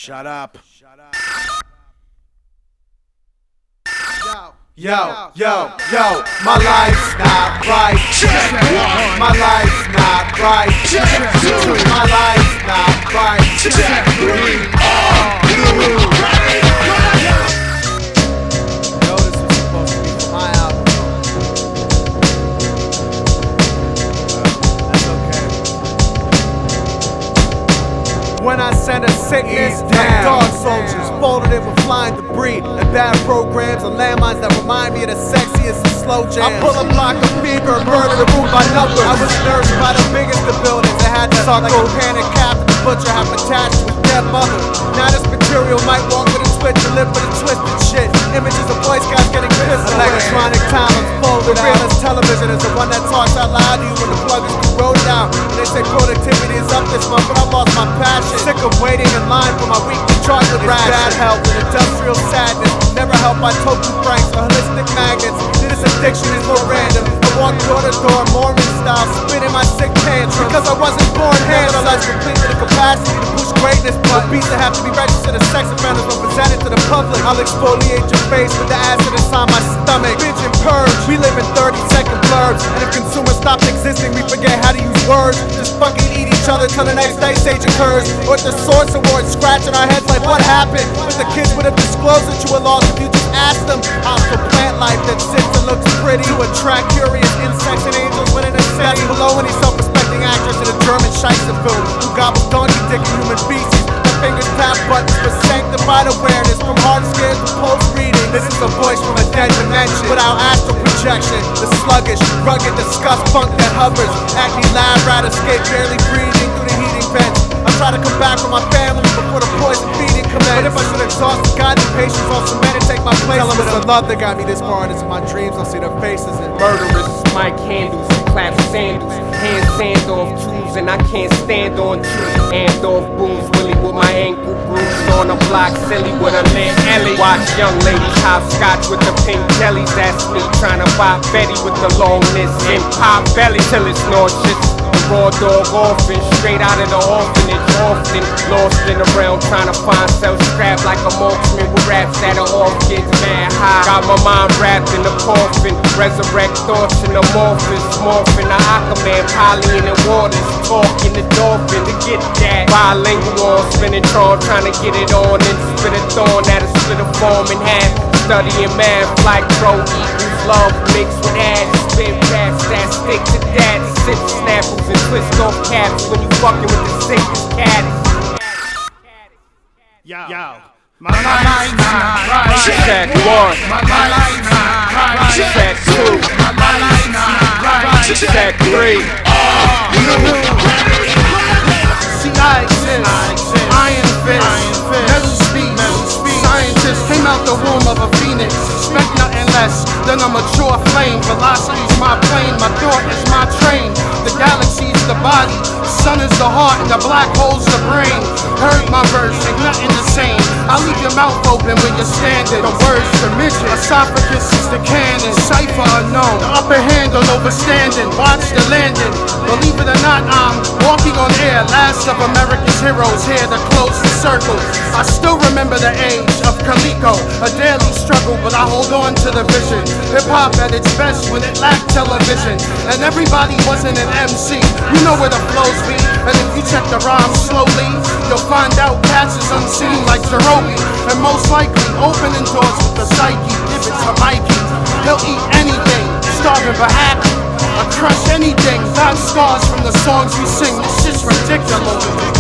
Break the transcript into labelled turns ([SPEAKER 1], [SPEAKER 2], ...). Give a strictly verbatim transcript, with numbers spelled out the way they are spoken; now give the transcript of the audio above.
[SPEAKER 1] Shut up.
[SPEAKER 2] Yo, yo, yo, my life's not right. My life's not right. My life's not right. Yo, this was supposed to be for my album. That's okay. When I send a sickness, like dog soldiers folded in with flying debris and bad programs and landmines that remind me of the sexiest and slow jams. I pull a block of fever, murder the room by numbers. I was nursed by the biggest of buildings. I had to suck like a panic cap and the butcher half attached to his dead mother. Now this material might walk with a twitch and live with a twisted shit. Images of Boy Scouts getting pissed. Electronic time unfolded. The realest television is the one that talks out loud to you when the plug is corroded out. And they say productivity is up this month, but I lost my passion. Sick of waiting in line for my weekly chocolate ration. Bad health and industrial sadness. Never helped by token franks or holistic magnets. This addiction is more random. I walk door to door, Mormon style, spitting my sick pants. Because I wasn't born handsome. Nevertheless, complete with the capacity to push greatness. But beats that have to be registered as sex offenders when presented to the public. I'll exfoliate your face with the acid inside my stomach. Binge and purge. We live in thirty second blurbs. And if consumers stopped existing, we forget how to use words. Just fucking eat each other till the next ice age occurs. Or at the Source Awards, scratching our heads like what happened. But the kids would have disclosed that you were lost if you just asked them. Hostile plant life that sits and looks pretty to attract curious insects and angels within a city. That's below any self-respecting actress in a German Scheisse film who gobbles donkey dick and human feces. Her fingers tap buttons for sanctified awareness. From hard scares to pulse reading. This is a voice from a dead dimension without astral projection. The sluggish, rugged, disgust funk that hovers. Acne lab rat escape, barely breathing through the heating vents. I try to come back from my family before the poison feeding commenced. But if I should exhaust the God, the patience off some men and take my place. Tell them it's the love that got me this far, and it's in my dreams. I'll see their faces and
[SPEAKER 3] murderers, Mike Handles, clap sandals, hand sand off tools, and I can't stand on two. Hand off booms, Willie with my ankle bruised on a block, silly with a lit Ellie. Watch young ladies hopscotch with the pink jellies. That's me trying to buy Betty with the longness and pop belly till it's nauseous. Raw dog orphan, straight out of the orphanage, often lost in the realm, trying to find self-scrap like a marksman with raps that are off, kids mad high. Got my mind wrapped in the coffin, resurrect thoughts in amorphous, morphing the Aquaman, Polly in the waters, talking the dolphin to get that. Bilingual, spinning tron, trying to get it on and spit a thorn that'll split a form in half. Studying math like pro equals love mixed with ass. Spit raps that stick to that. Sip snapples and twist off caps when you fucking with the sickest caddies.
[SPEAKER 1] Yo, yo, my life's not right.
[SPEAKER 3] Check one.
[SPEAKER 1] My life's not right.
[SPEAKER 3] Check two.
[SPEAKER 1] My life's not right.
[SPEAKER 3] Check three.
[SPEAKER 2] See, I exist. Iron fist. Metal speech. Scientists came out the womb of a phoenix. Expect nothing less than a mature flame. Velocity's my plane. My thought is my train. The galaxy's the body. Sun is the heart and the black hole's the brain. Heard my verse, ain't nothing the same. I leave your mouth open when you're standing. The words the mission. Esophagus is the cannon. Cipher unknown. The upper hand on overstanding. Watch the landing. Believe it or not, I'm walking on air. Last of America's heroes here to close the circle. I still remember the age of Coleco. A daily struggle, but I hold on to the vision. Hip hop at its best when it lacked television. And everybody wasn't an M C. You know where the flows be. And if you check the rhymes slowly, you'll find out cats is unseen like Zerobi. And most likely opening doors with the psyche. Give it to Mikey. He'll eat anything, starving but happy. I crush anything, not stars from the songs we sing. This shit's ridiculous.